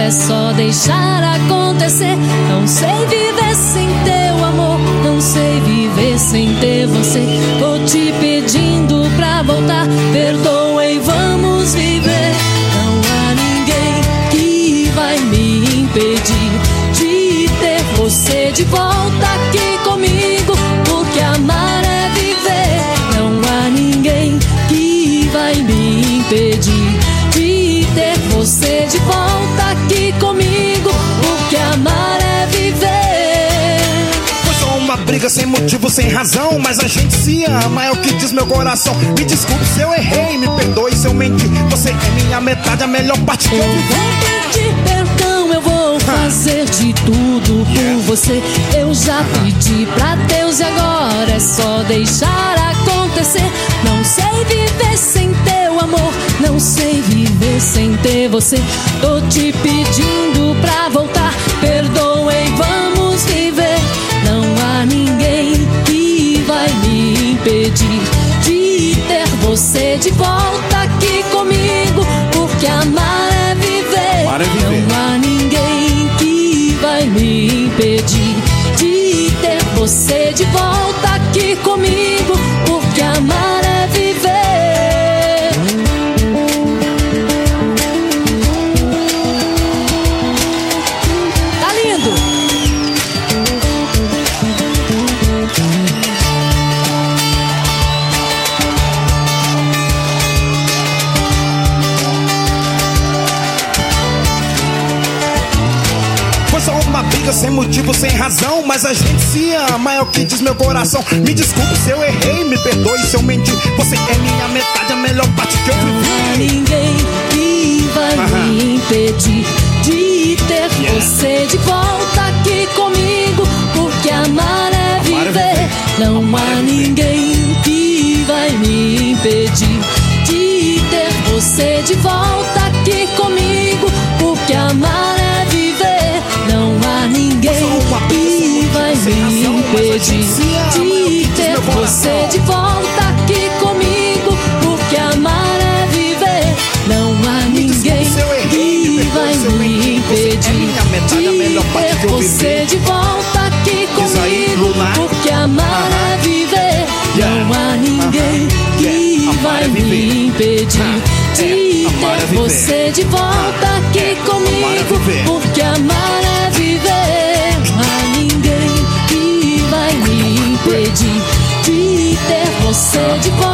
é só deixar acontecer. Não sei viver sem teu amor, não sei viver sem ter você. Tô te pedindo pra voltar, perdoa e vamos viver. Não há ninguém que vai me impedir de ter você de volta aqui comigo, porque amar é viver. Não há ninguém que vai me impedir de ter você de volta aqui comigo, porque amar é viver. Foi só uma briga sem motivo, sem razão, mas a gente se ama, é o que diz meu coração. Me desculpe se eu errei, me perdoe se eu menti. Você é minha metade, a melhor parte que eu vivi. Vou pedir perdão, eu vou fazer de tudo por você. Eu já pedi pra Deus e agora é só deixar acontecer. Não sei viver sem teu amor, não sei viver sem ter você. Tô te pedindo pra voltar, perdoa e vamos viver. Não há ninguém que vai me impedir de ter você de volta aqui comigo, porque amar é viver. Não há ninguém que vai me impedir de ter você de volta aqui comigo, porque amar é viver. Tá lindo! Foi só uma briga sem motivo, sem razão, mas a gente se ama, é o que diz meu coração. Me desculpe se eu errei, me perdoe se eu menti. Você é minha metade, a melhor parte que eu vivi. Não há ninguém que vai me impedir de ter você de volta aqui comigo, porque amar é viver. Não há ninguém que vai me impedir de ter você de volta aqui comigo, porque amar é viver. Não há ninguém que vai me impedir de ter você de volta aqui comigo, porque amar é viver. Não há ninguém que vai me impedir de ter você de volta aqui comigo, porque amar é viver. Não há ninguém que vai me impedir de ter você de volta aqui comigo, porque amar é viver. Não há ninguém que vai me impedir de ter você de volta